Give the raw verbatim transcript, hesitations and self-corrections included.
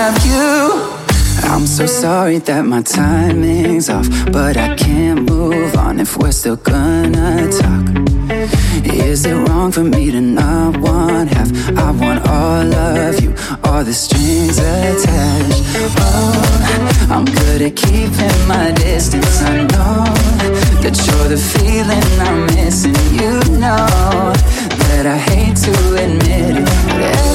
have you. I'm so sorry that my timing's off, but I can't move on if we're still gonna talk. Is it wrong for me to not want half? I want all of you, all the strings attached. Oh, I'm good at keeping my distance. I know that you're the feeling I'm missing. You know that I hate to admit it, but